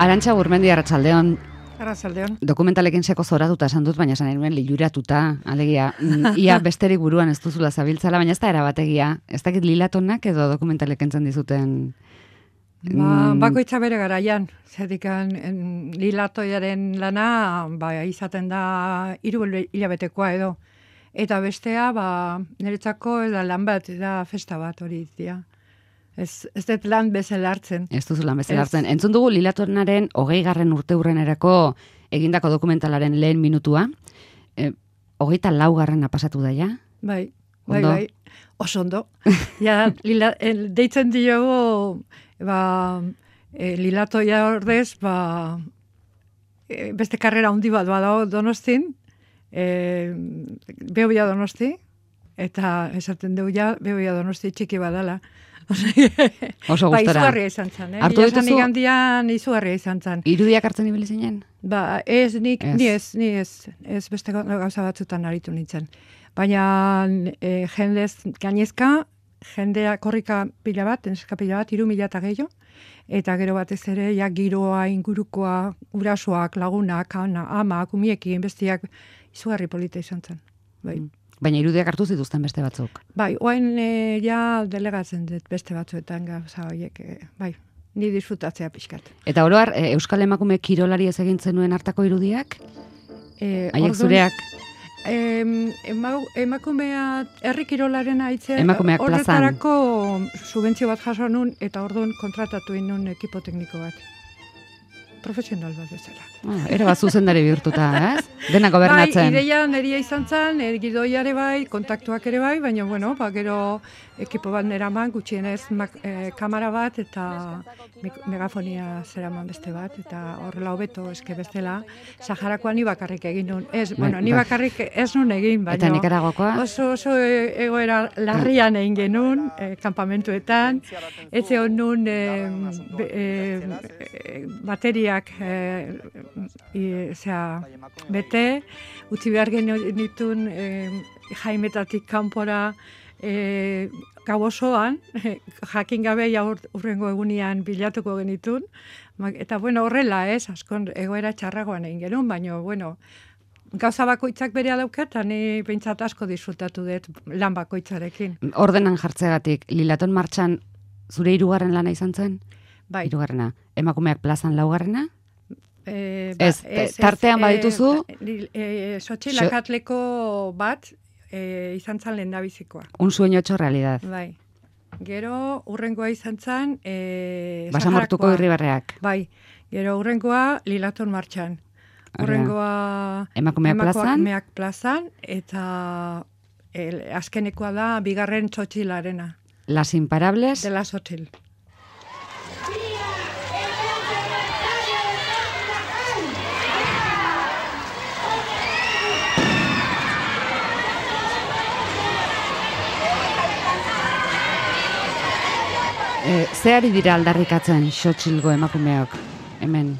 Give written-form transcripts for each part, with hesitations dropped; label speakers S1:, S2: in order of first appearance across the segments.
S1: Arantxa Gurmendi, arratsaldeon.
S2: Arratsaldeon.
S1: Dokumentalekin seko zoratuta esan dut, baina esan nuen liluratuta, alegia, ia besterik buruan ez duzula zabiltzala, baina ez da erabategia. Ez dakit Lilatonak edo dokumentalek entzun dizuten...
S2: Bakoitza bere garaian, zedikan Lilatoiaren lana izaten da 3 hilabetekoa edo. Eta bestea, niretzako lan bat, da festa bat hori dira. Ez dut lan bezala hartzen.
S1: Ez duzu lan bezala hartzen. Entzun dugu Lilatonaren 20. urteurrenerako egindako dokumentalaren lehen minutua. 24. pasatu da, ja?
S2: Bai. Oso ondo. Deitzen diogu, Lilatoia ordez, beste karrera handi bat badago Donostin, Behobia Donosti, eta esaten dugu Behobia Donosti txiki badala.
S1: Oso gustara.
S2: Izugarria izan zen. Hartu dituzu? Izugarria izan zen.
S1: Irudiak hartzen ibili zinen?
S2: Ni ez beste gauza batzutan aritu nintzen. Baina jendez gainezka, jendea korrika pila bat, neska pila bat, 3.000 eta gehiago, eta gero batez ere, giroa, ingurukoa, gurasoak, lagunak, amak, umiekin, bestiak, izugarri polita izan zen.
S1: Baina irudiak hartu zituzten beste batzuk?
S2: Oain delegatzen dut beste batzuetan gauza horiek, ni disfrutatzea pixkat.
S1: Eta oroar, Euskal Emakume kirolari ez egintzen nuen hartako irudiak? Haiek zureak?
S2: Emakumea herri kirolaren aitzen,
S1: horretarako
S2: subentzio bat jaso nun, eta orduan kontratatu nun ekipo tekniko bat. Profesional bat bezala.
S1: Ere bat zuzendari bihurtuta, ez? Dena gobernatzen.
S2: Ideia neria izan zen, gidoiare bai, kontaktuak ere bai, baina, gero ekipo bat neraman, gutxienez kamera bat, eta megafonia zeraman beste bat, eta horrela hobeto eske bestela, Saharakoa ni bakarrik egin nun. Ni bakarrik ez nun egin, baina...
S1: Eta Nikaragoakoa?
S2: Oso egoera larrian egin genuen, kampamentuetan, etxe hon nun bateriak bete, utzi behar genitun jaimetatik kanpora gau osoan, jakin gabe urrengo egunean bilatuko genitun, eta horrela askon egoera txarragoan egin genuen, baina gauza bakoitzak berea daukat, eta ni behintzat asko disfrutatu dut lan bakoitzarekin.
S1: Ordenan jartzeagatik, Lilaton martxan zure 3. lana izan zen?
S2: Bai.
S1: 3. Emakumeak plazan 4. Tartean badituzu?
S2: Sotxilakatleko bat izan zen lehendabizikoa.
S1: Un sueño hecho realidad.
S2: Bai. Gero urrengoa izan zen
S1: Basamortuko Irribarreak.
S2: Bai. Gero urrengoa Lilaton martxan. Urrengoa
S1: Emakumeak
S2: plazan, eta azkenekoa da 2. Txotxilarena.
S1: Las imparables
S2: de la Sotxil.
S1: Zeari dira aldarrikatzen Sotxilgo emakumeok, hemen?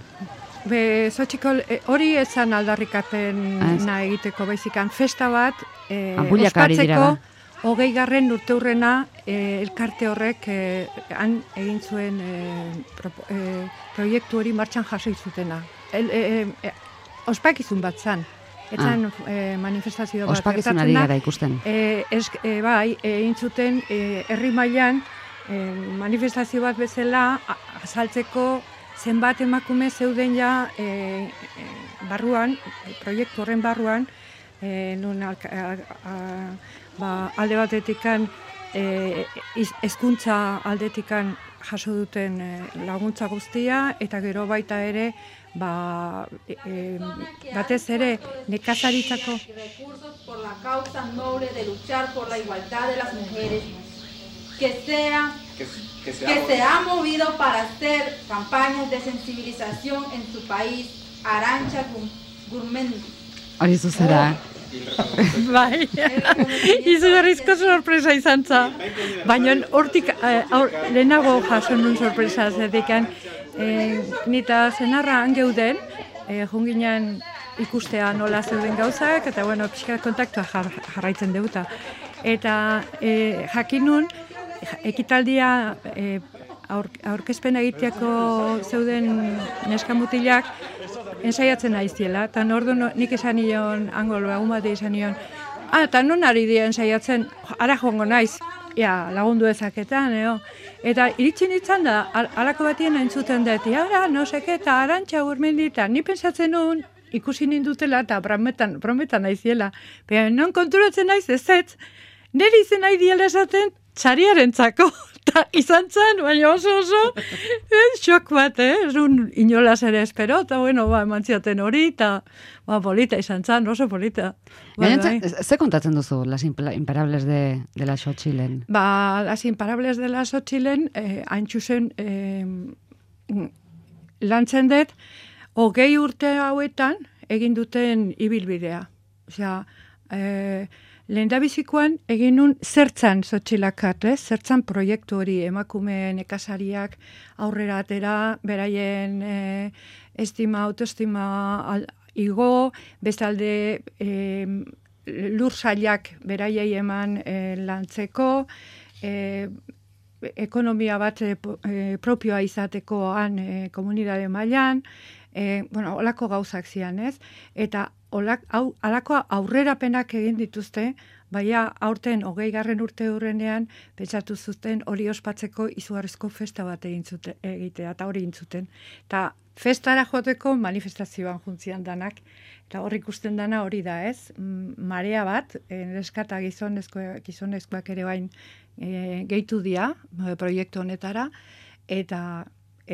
S2: Hori ezan aldarrikapena egiteko baizikan. Festa bat, ospatzeko 20. urteurrena elkarte horrek han egin zuen proiektu hori martxan jasoi zutena. Ospakizun bat zan. Etzan manifestazio bat.
S1: Ospakizun ari gara ikusten.
S2: Bai, egin zuten herri mailan manifestazio bat bezala azaltzeko zenbat emakume zeuden ja barruan, proiektu horren barruan, nun alde batetikan hezkuntza aldetikan jaso duten laguntza guztia, eta gero baita ere batez ere nekazaritzako.
S3: Por la causa noble de luchar por la igualdad de las mujeres, que se ha movido para hacer campañas de sensibilización en su país, Arantxa Gurmendi.
S1: Hori zuzera.
S2: Bai, izugarrizko sorpresa izan za. Baina hortik lehenago jaso nun sorpresa zedekan, nita zenarra angeuden, junginan ikustea nola zeuden gauzak, eta pixka kontaktua jarraitzen deuta. Eta jakin nun, ekitaldia aurkezpen egiteako zeuden neskamutilak ensaiatzen aiziela, eta nordu nik esan nion, angolo lagun bat esan nion, eta non ari dira ensaiatzen, ara joango naiz, lagundu ezaketan, Eta iritsi nintzen da, alako batien entzuten dut, ara, no seke, eta Arantxa Urmendita, ni pensatzen nuen, ikusi nindutela, eta brometan naiziela. Baina non konturatzen naiz ez, niri izen nahi diela esaten, txariaren txako. Eta izan zen, baina oso, xok bat, un inolaz ere espero, eta bueno, eman zioten hori, eta polita izan zen, oso polita.
S1: Ze kontatzen duzu, Las Imparables de la Xochilen?
S2: Las Imparables de la Xochilen, haintxuzen, lantzen dut, 20 urte hauetan egin duten ibilbidea. Osea, lehendabizikoan egin nun zertzan Xochilakat, zertzan proiektu hori emakume nekazariak aurrera atera, beraien estima, autoestima igo, bestalde lur sailak beraiei eman lantzeko, ekonomia bat propioa izatekoan komunidade mailan, olako gauzak zian, ez? Eta alako aurrerapenak egin dituzte, baina aurten 20. urte hurrenean pentsatu zuten hori ospatzeko izugarrizko festa bat egitea, eta hori intzuten. Eta festara joateko manifestazioan juntzian danak, eta hor ikusten dana hori da, ez? Marea bat, neskata gizonezkoak ere bain gehitu dia, proiektu honetara, eta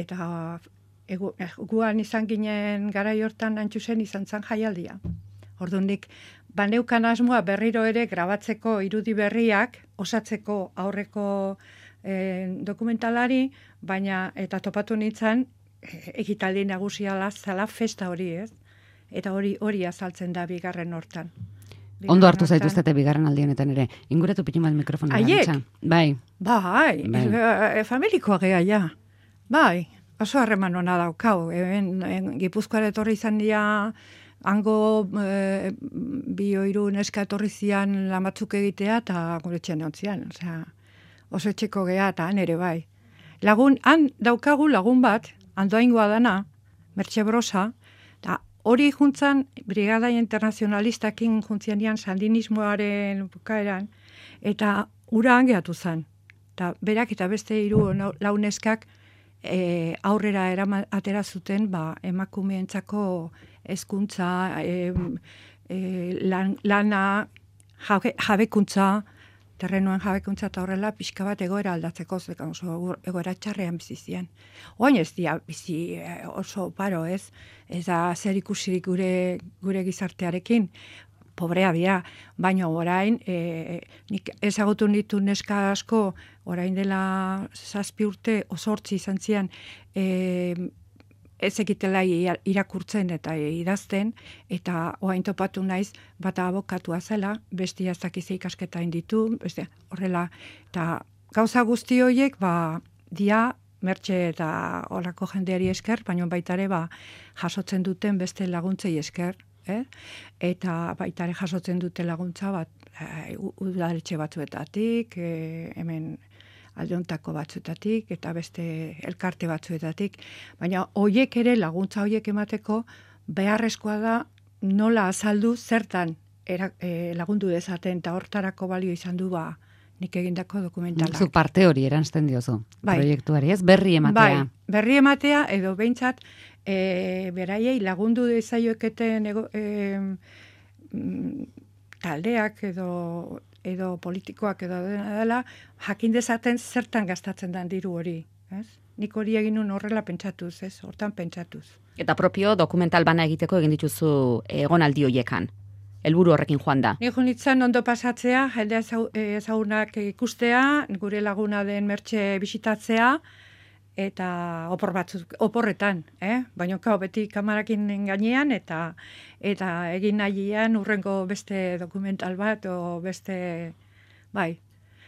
S2: guan izan ginen garai hortan antxusen izan zan jaialdia. Orduan nik, baneukan asmoa berriro ere grabatzeko irudi berriak, osatzeko aurreko dokumentalari, baina eta topatu nintzen ekitaldi nagusia zala festa hori, ez? Eta hori azaltzen da bigarren hortan.
S1: Ondo hartu zaituztete bigarren aldienetan ere. Inguratu pitin bat mikrofona.
S2: Aiek?
S1: Bai.
S2: Familikoa gea, ja. Bai. Oso harreman hona daukau. Gipuzkoara etorri izan dira, hango 2-3 neska etorri zian lamatzuk egitea, eta gure txen ontzian. Oso etxeko gea, eta han ere bai. Han daukagu lagun bat, andoaingoa dana, Mertxe Brosa, eta hori juntzan, Brigada Internazionalistakin juntzianian sandinismoaren bukaeran, eta ura hangeatu zen. Eta berak eta beste 3 launeskak aurrera atera zuten emakumeentzako hezkuntza, lana, jabekuntza, terrenuen jabekuntza eta horrela pixka bat egoera aldatzeko, oso egoera txarrean bizi zian. Oain ez dia bizi oso paro, ez? Ez da zer ikusirik gure gizartearekin, pobrea dira, baina orain, nik ezagutu ditu neska asko, orain dela 7 urte, 8 izan zian, ez egitela irakurtzen eta idazten, eta oain topatu naiz, bata abokatua zela, bestia ez dakize ikasketa inditu, horrela, eta gauza guzti horiek, dia, Mertxe eta horako jendeari esker, baina baitare jasotzen duten beste laguntzei esker, eta baitare jasotzen dute laguntza bat, udaletxe batzuetatik, hemen aldeuntako batzuetatik, eta beste elkarte batzuetatik, baina hoiek ere, laguntza hoiek emateko, beharrezkoa da nola azaldu zertan lagundu dezaten, eta hortarako balio izan du nik egindako dokumentalak.
S1: Zu parte hori eranzten diozu, proiektuari, ez? Berri ematea.
S2: Bai, berri ematea, edo behintzat, beraiei lagundu dezaioeketen taldeak edo politikoak edo dela, jakin dezaten zertan gastatzen den diru hori, ez? Nik hori egin nun horrela pentsatuz, ez? Hortan pentsatuz.
S4: Eta propio dokumental bana egiteko egin dituzu egonaldi hoiekan. Helburu horrekin joan da.
S2: Nik jonitzen ondo pasatzea, jende ezagunak ikustea, gure laguna den Mertxe bisitatzea, eta oporretan, baina beti kamarakin gainean, eta egin nahian urrengo beste dokumental bat, o beste,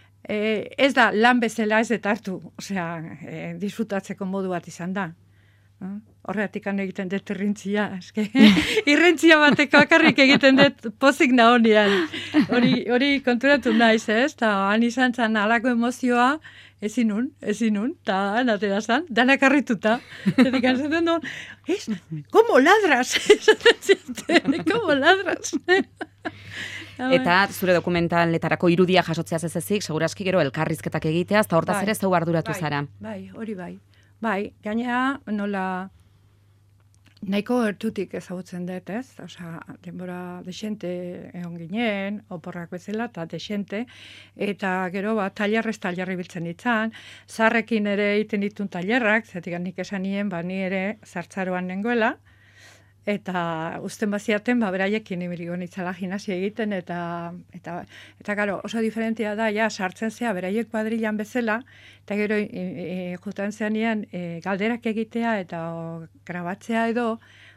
S2: ez da lan bezala ez detartu, disfrutatzeko modu bat izan da. Horretik egiten dut irrintzia, eske. Irrintzia bateko akarrik egiten dut pozik nahonean. Hori konturatu naiz, ez? Ta han izan zan alako emozioa, ezin nun, ta natera zan, danak harrituta. Eta kanzaten duen, como ladras? Como ladras?
S4: Eta zure dokumentaletarako irudia jasotzea ezik, segurazki gero elkarrizketak egitea, eta hortaz ere zeu arduratu zara.
S2: Bai, hori bai. Bai, gainea nola nahiko gertutik ezagutzen dut, ez? Osea, denbora desente egon ginen, oporrak bezala, eta desente, eta gero tailerrez tailerri biltzen ditzan, zarrekin ere egiten ditun tailerrak, zetik nik esan nien, ni ere zartzaroan nengoela, eta uzten baziaten, beraiekin ibili nitzala gimnasia egiten, eta gero, oso diferentia da, sartzen zea, beraiek kuadrilan bezala, eta gero, jutan zean galderak egitea, eta grabatzea edo,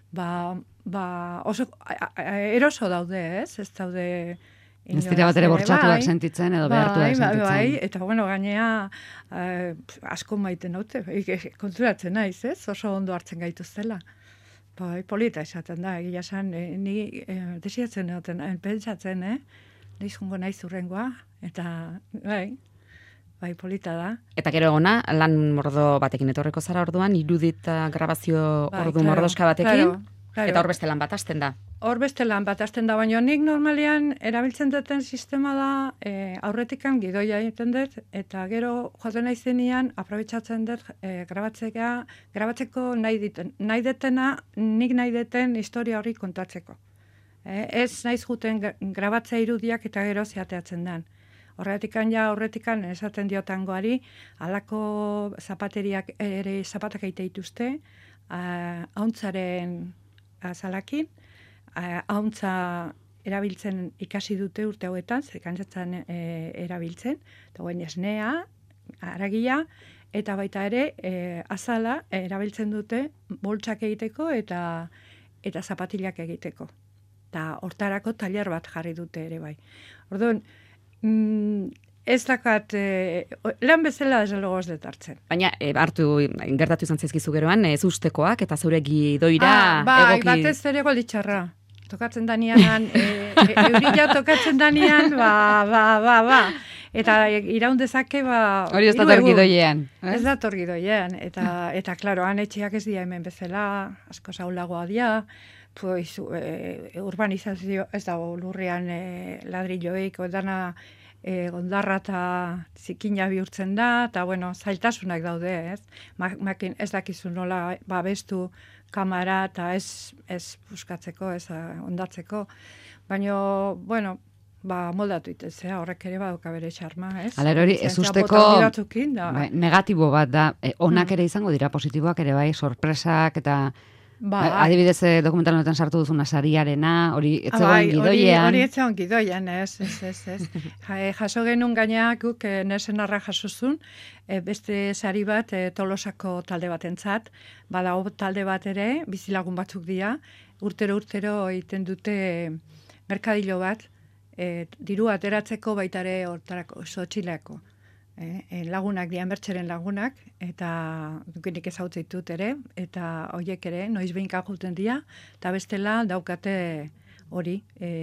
S2: oso eroso daude, ez? Ez daude...
S1: Ez dira bat ere bortxatuak sentitzen, edo behartuak sentitzen.
S2: Bai, eta bueno, gainea, asko maiten haute, konturatzen naiz, ez? Oso ondo hartzen gaituztela. Bai, polita esaten da, egia esan, ni desiatzen egoten, pentsatzen, nahiz jungo naiz urrengoa, eta bai, polita da.
S4: Eta gero egona, lan mordo batekin etorreko zara orduan, irudit grabazio ordu mordoska batekin, eta hor beste lan bat hasten da.
S2: Hor beste lan bat hasten da, baina nik normalean erabiltzen duten sistema da, aurretikan gidoia egiten dut, eta gero joaten naizenean, aprobetxatzen dut grabatzeko nahi detena, nik nahi deten historia hori kontatzeko. Ez naiz juten grabatzea irudiak eta gero zeateatzen den. Horretikan esaten diotangoari, halako zapateriak ere zapatak eite dituzte, ahuntzaren azalakin, ahuntza erabiltzen ikasi dute urte hauetan, zerkantzatzen erabiltzen, eta guen esnea, aragia, eta baita ere azala erabiltzen dute boltsak egiteko eta zapatilak egiteko. Eta hortarako tailer bat jarri dute ere bai. Orduan, ez dakat, lan bezala ez logo ez detartzen.
S4: Baina, gertatu izan zaizkizu geroan, ez ustekoak eta zeure gidoira
S2: bai, batez ere golditxarra. Tokatzen danian, eurila tokatzen danian, Eta iraun dezake,
S1: hori ez dator gidoiean.
S2: Ez dator gidoiean. Eta klaro, han etxeak ez dira hemen bezala, asko zaulagoa dira, pues, urbanizazio, ez dago lurrean ladrilloik, dana ondarra eta zikina bihurtzen da, eta bueno, zailtasunak daude, ez? Ez dakizu nola babestu kamera eta ez buskatzeko, ez ondatzeko. Baina, bueno, moldatu itezea, horrek ere baduka bere txarma, ez?
S1: Hala hori, ez usteko negatibo bat da, onak ere izango dira, positiboak ere bai, sorpresak eta... Adibidez, dokumental honetan sartu duzuna sariarena, hori etzegoen gidoiean.
S2: Hori etzegoen gidoiean, ez. Jaso genuen gaineak guk nesenarra jasozun, beste sari bat Tolosako talde batentzat, badago talde bat ere, bizilagun batzuk dira, urtero egiten dute merkadilo bat, diru ateratzeko baitare hortarako, Sotxileko. Lagunak dian bertxeren lagunak, eta dukenik ezautzen ditut ere, eta horiek ere, noiz behinka juten dira, eta bestela daukate hori,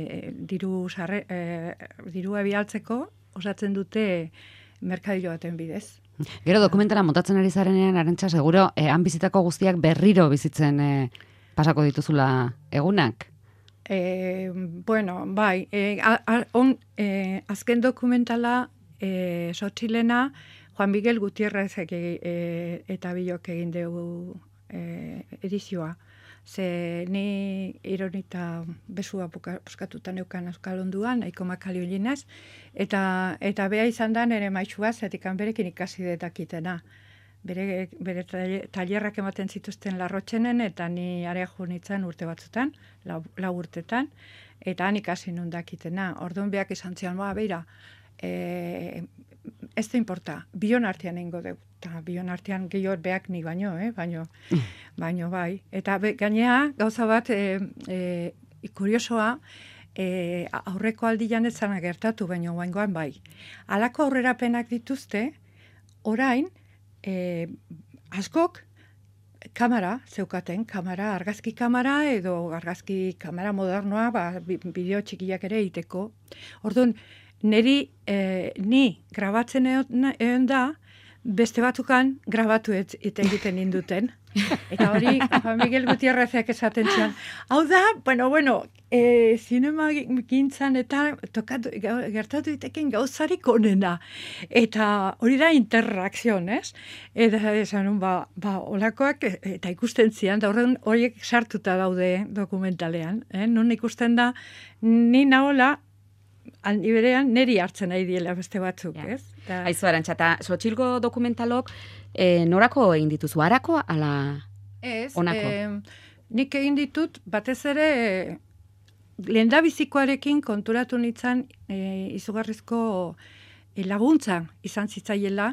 S2: dirua bialtzeko, osatzen dute merkadilo baten bidez.
S1: Gero dokumentala montatzen ari zarenean, Arantxa, seguro, han bizitako guztiak berriro bizitzen pasako dituzula egunak?
S2: Bueno, bai, azken dokumentala, Sotxilena, Juan Miguel Gutierrez eta bilok egin dugu edizioa. Ze ni ironita besua puskatuta neukan Euskal Onduan, Aiko Makaliolinez, eta beha izan da nire maitxua, zetikan berekin ikasi detakitena. Bere tailerrak ematen zituzten Larrotxenen, eta ni area junitzen urte batzutan, 4 urtetan, eta han ikasi nundakitena. Orduan beak izan zian, beira, ez da importa, bion artean ingo dugu, eta bion artean gehiago beak nik baino bai. Eta gainea, gauza bat, kuriosoa, aurreko aldian ez zana gertatu, baino guaingoan bai. Halako aurrerapenak dituzte, orain, askok, kamera, zeukaten, argazki kamera edo argazki kamera modernoa, bideo txikiak ere egiteko. Orduan, ni grabatzen egon da, beste batukan grabatu egiten induten. Eta hori, Miguel Gutierrezek esaten zian. Hau da, bueno, zinema gintzan eta gertatu diteken gauzarik onena. Eta hori da interakzion, ez? Eta esan, olakoak, eta ikusten zian, da horiek sartuta daude dokumentalean. Non ikusten da, ni nahola, aldi berean, neri hartzen nahi diela beste batzuk, ez?
S4: Aizu, Arantxa, eta Sotxilgo dokumentalok norako egin dituzu, harako ala onako?
S2: Nik egin ditut, batez ere, lehendabizikoarekin konturatu nintzen izugarrizko laguntza izan zitzaiela,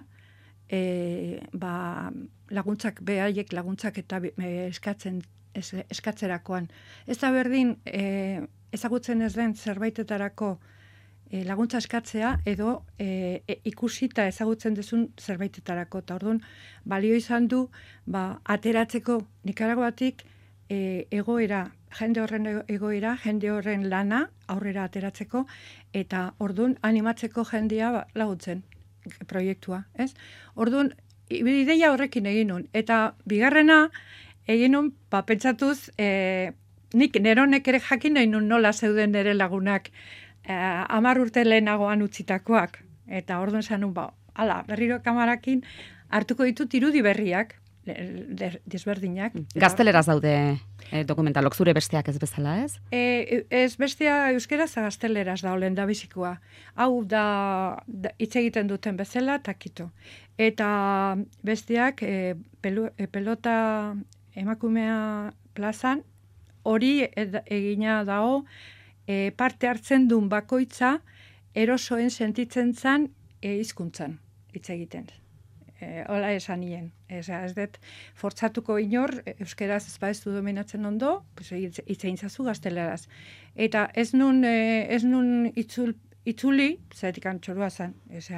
S2: laguntzak, behaiek laguntzak eta eskatzerakoan. Ez da berdin, ezagutzen ez den zerbaitetarako laguntza eskatzea edo ikusita ezagutzen duzun zerbaitetarako. Eta orduan, balio izan du, ateratzeko Nikaraguatik egoera, jende horren lana aurrera ateratzeko, eta orduan animatzeko jendea laguntzen proiektua, ez? Orduan, ideia horrekin egin nun. Eta bigarrena egin nun, pentsatuz, nik neronek ere jakin nahi nun nola zeuden nere lagunak 10 urte lehenagoan utzitakoak. Eta orduan esan nun, berriro kamarakin hartuko ditut irudi berriak, desberdinak.
S4: Gazteleraz daude dokumentalok, zure besteak ez bezala, ez?
S2: Ez bestea euskeraz gazteleraz da olen da bizikoa. Hau da hitz egiten duten bezala, takito. Eta besteak pelota emakumea plazan, hori egina dago, parte hartzen duen bakoitza erosoen sentitzen zan hizkuntzan hitz egiten. Hola esan nien. Ez dut fortzatuko inor, euskeraz ez baiztu dominatzen ondo, hitz egin zazu gazteleraz. Eta ez nun itzuli, zaitik antxorua zen.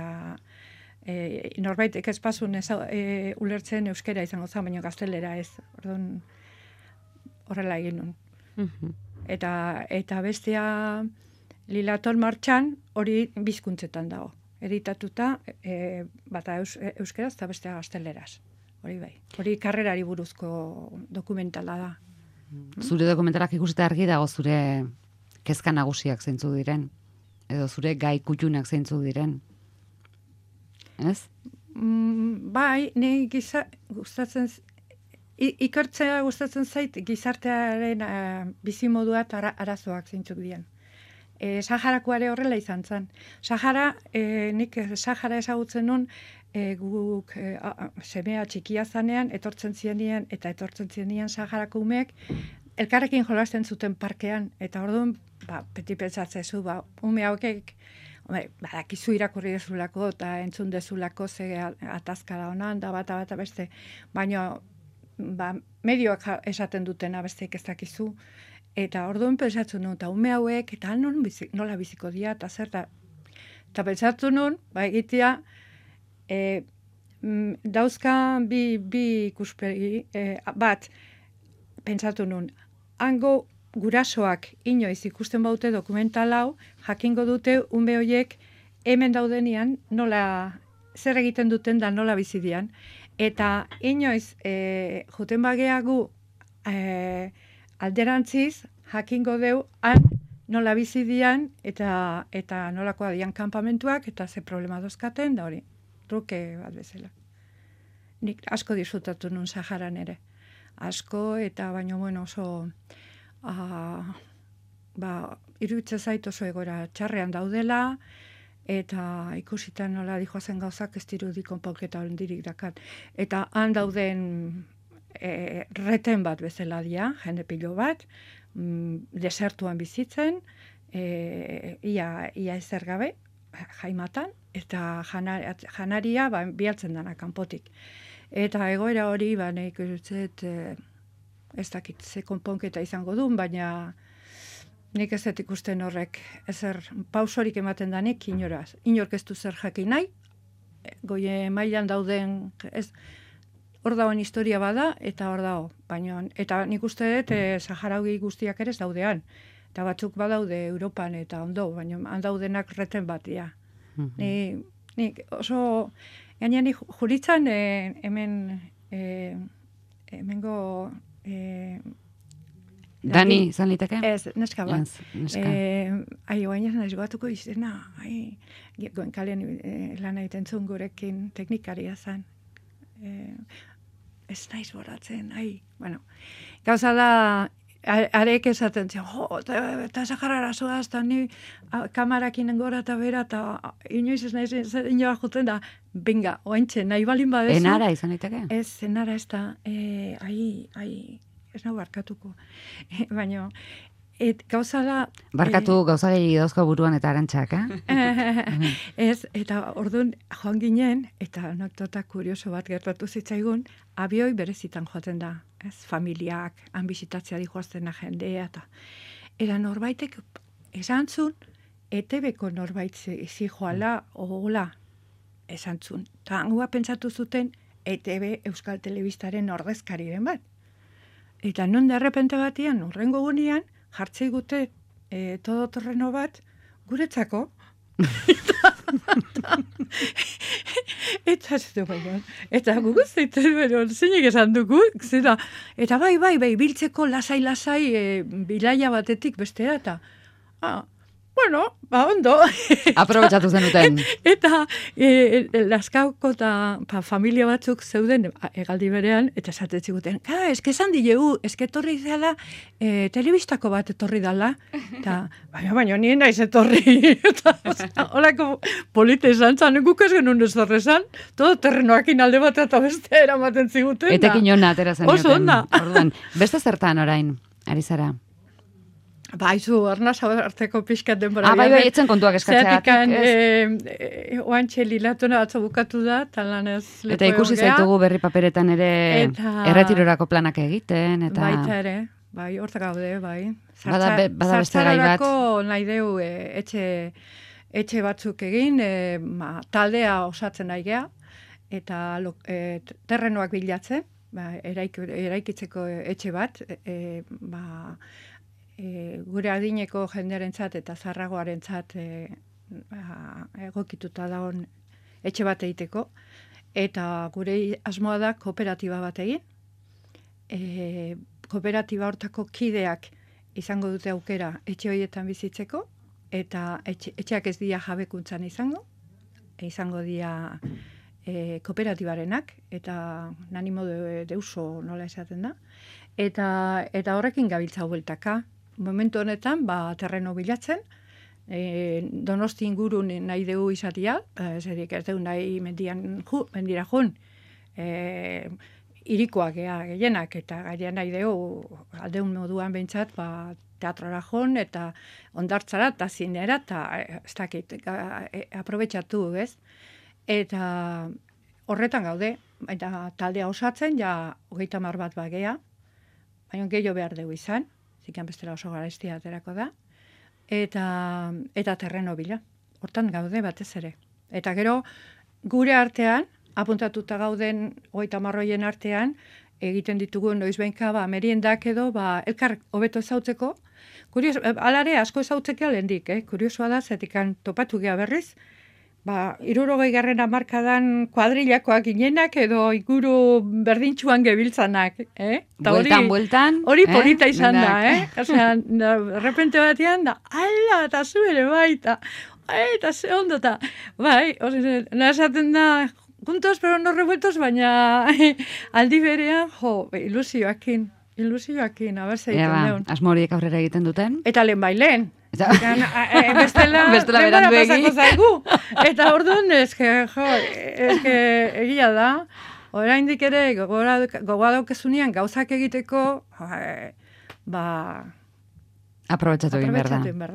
S2: Norbaitek ez pasun ulertzen euskera izango zen, baina gaztelera ez. Horrela egin nun. Eta bestea Lilaton martxan hori bizkuntzetan dago. Editatuta, bata euskeraz eta bestea gazteleraz. Hori bai. Hori karrerari buruzko dokumentala da.
S1: Zure dokumentalak ikusita argi dago zure kezka nagusiak zeintzuk diren? Edo zure gai kutxunak zeintzuk diren? Ez?
S2: Bai, ni gustatzen ikertzea gustatzen zait gizartearen bizimodua eta arazoak zeintzuk diren. Saharakoare horrela izan zen. Nik Sahara ezagutzen nun, guk semea txikia zanean, etortzen zienien Saharako umeek, elkarrekin jolasten zuten parkean, eta orduan, beti pentsatzezu, ume haukek, badakizu irakurri dezulako, eta entzun dezulako, ze atazkara honan, da bata beste, baina medioak esaten dutena besteik ez dakizu, eta orduan pentsatu nun, eta ume hauek, eta nola biziko dira, eta zer da. Eta pentsatu nun, egitea, dauzka bi ikuspegi, bat, pentsatu nun, hango gurasoak inoiz ikusten baute dokumental hau, jakingo dute ume horiek hemen daudenian, zer egiten duten da nola bizidian, eta inoiz juten bageagu alderantziz, jakingo deu, han nola bizidian, eta nolakoa dian kanpamentuak, eta ze problema dozkaten, da hori, truke bat bezala. Nik asko disfrutatu nun Saharan ere. Asko, eta baino oso, iruditzen zait oso egora txarrean daudela, eta ikusita nola dijoazen gauzak ez dirudi konponketa hondirik dakat. Eta han dauden reten bat bezala dia, jende pilo bat, desertuan bizitzen, ia ezer gabe, jaimatan, eta janaria bialtzen dana kanpotik. Eta egoera hori, nik utzet, ez dakit ze konponketa izango duen, baina nik ez dut ikusten horrek ezer pausorik ematen danik inork ez du zer jakin nahi, goie mailan dauden, hor dagoen historia bada, eta hor dago. Baina, eta nik uste dut, Saharaugi guztiak ere ez daudean. Eta batzuk badaude Europan eta ondo, baina handaudenak reten batia. Nik oso, gaina nik juritzan hemengo...
S1: Dani, izan liteke?
S2: Ez, neska bat. Oain ez nahiz batuko izena, goen kalen lan egiten zuen gurekin teknikaria zen. Ez nahiz boratzen, bueno. Gauza da, arek esaten zen, eta Saharara zoaz, eta ni kamarakin gora eta bera, eta inoiz ez nahiz inoa juten da, benga, oaintxe, nahi balin badezu.
S1: Enara izan liteke?
S2: Ez, enara ez da, ez nahu barkatuko. Baina, gauza da...
S1: Barkatu gauza gehi dauzko buruan eta arantxak,
S2: Ez, eta orduan joan ginen, eta anekdota kurioso bat gertatu zitzaigun, abioi berezitan joaten da. Ez, familiak, hanbizitatzea dihoaztena jendea, eta norbaitek esan zun, ETB-ko norbait zijoala, ogola, esan zun. Eta hangua pentsatu zuten, ETB Euskal Telebistaren ordezkariren bat. Eta non de repente batian, urrengo gunean, jartzei gute todoterreno bat, guretzako. Eta gugu zeitzen, zeinek esan dugu, eta bai, biltzeko lasai, bilaia batetik bestera, eta, bueno, ondo.
S1: Aprobetxatu zenuten.
S2: Eta Laskauko eta familia batzuk zeuden egaldi berean, eta esaten ziguten, eske esan dilegu, eske etorri zela, telebistako bat etorri dala, eta baina nien naiz etorri, eta holako polita izan zan, guk ez genuen ez horrezan, todo terrenoakin alde bat eta beste eramaten ziguten.
S1: Etekin jona atera zen.
S2: Oso onda.
S1: Beste zertan orain, ari zara?
S2: Izu, arnaz hartzeko pixkat denbora.
S1: Bai, etzen kontuak eskatzeagatik,
S2: ez? Oantxe lilatuna atzo bukatu da, talan ez lepo
S1: eta ikusi zaitugu berri paperetan ere erretirorako planak egiten, eta...
S2: Baita ere, hortak gaude, bai.
S1: Bada beste gai bat.
S2: Zartzararako nahi deu etxe batzuk egin, taldea osatzen nahi gea, eta terrenoak bilatzen, eraikitzeko etxe bat, gure adineko jendearentzat eta zarragoarentzat egokituta dagoen etxe bat egiteko, eta gure asmoa da kooperatiba bat egin. Kooperatiba hortako kideak izango dute aukera etxe horietan bizitzeko, eta etxeak ez dira jabekuntzan izango dira kooperatibarenak, eta nanimo deuso nola esaten da, eta horrekin gabiltza bueltaka. Momentu honetan, terreno bilatzen, Donosti ingurun nahi dugu izatia, zerik ez dugu nahi mendira jun, irikoak gehienak, eta gaian nahi dugu aldeun moduan behintzat, teatrora jun, eta ondartzara, eta zinera, eta ez dakit, aprobetxatu, ez? Eta horretan gaude, eta taldea osatzen, 30 bat bagea, baina gehiago behar dugu izan, zikan bestela oso garaiztia aterako da, eta terreno bila. Hortan gaude batez ere. Eta gero, gure artean, apuntatuta gauden 30 artean, egiten ditugu noiz behinka, meriendak edo, elkar hobeto ezautzeko. Alare asko ezautzekea lehendik, kuriosoa da, zetikan topatu gea berriz, 60. hamarkadan kuadrilakoak ginenak edo inguru berdintxuan gebiltzanak,
S1: Bueltan.
S2: Hori polita izan da, Osea, repente batean da, ala, eta zu ere eta ze ondo, eta, esaten da, juntos pero no revueltos, baina aldi berean, ilusioakin, haber zeiten deun.
S1: Asmo horiek aurrera egiten duten?
S2: Eta lehen. Bestela
S1: berandu egi.
S2: Eta orduan, egia da, oraindik ere gogoa daukezunean gauzak egiteko,
S1: aprobetxatu egin behar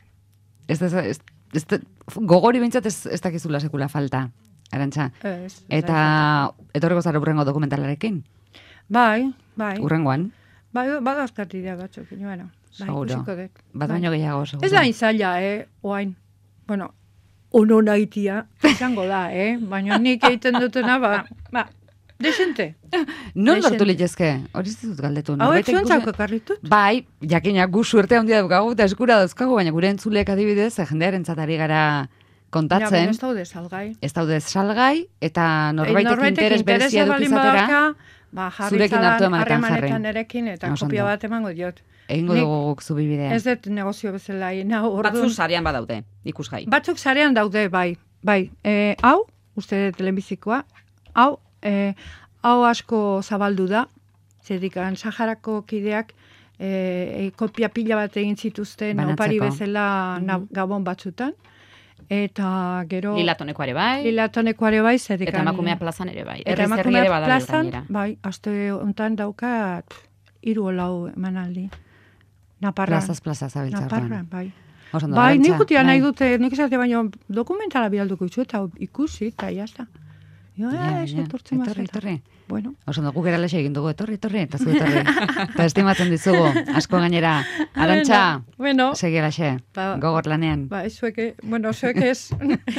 S1: da. Gogori bintzat ez dakizula sekula falta, Arantxa. Eta etorreko zara urrengo dokumentalarekin?
S2: Bai.
S1: Urrengoan?
S2: Badazkat idea batzuk, bueno.
S1: Seguro. Bat baino gehiago, seguro.
S2: Ez da inzaila, oain. Bueno, ono nahitia, izango da, baina nik egiten dutena, Desente.
S1: Non lortu litezke? Hori zitut galdetu.
S2: Hau etxuentzako karritut?
S1: Bai, jakinak gu suerte handia dukagu, eta eskura dauzkagu, baina gure entzulek adibidez, jendearen zatari gara kontatzen.
S2: Ja,
S1: ez daude salgai, eta norbaitek interes berezia dut izatera, zurekin hartu emanetan jarri.
S2: Erekin, eta kopia bat emango diot.
S1: Egingo dugu guk zu bibidea.
S2: Ez dut negozio bezala.
S4: Batzuk sarean badaude, ikusgai.
S2: Batzuk sarean daude, bai. Hau, uste telebizikoa, hau asko zabaldu da, zedikan Saharako kideak kopia pila bat egin zituzten opari bezala Gabon batzutan. Eta gero...
S4: Lilatonekoare bai.
S2: Lilatonekoare bai, zedikan...
S4: Eta emakumea plazan ere bai.
S2: Eta emakumea plazan, bai, aste ontan dauka 3 lau emanaldi. Naparran.
S1: Plazaz zabiltza.
S2: Naparran, bai. Bai, nik utia nahi dute, nik esate baino dokumentala bialduko itxu, eta ikusi, eta jazta.
S1: Etorri.
S2: Bueno.
S1: Osondo, guk eralexe egin dugu, etorri, eta zu etorri. Eta estimatzen dizugu, asko gainera. Arantxa, segi alaxe, gogor lanean.
S2: Zueke ez,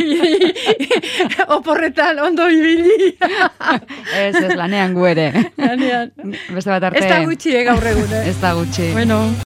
S2: oporretan ondo ibili.
S1: Ez lanean gu ere.
S2: Lanean.
S1: Beste bat arte.
S2: Ez da gutxi, gaur egun.
S1: Ez da gutxi.
S2: Bueno.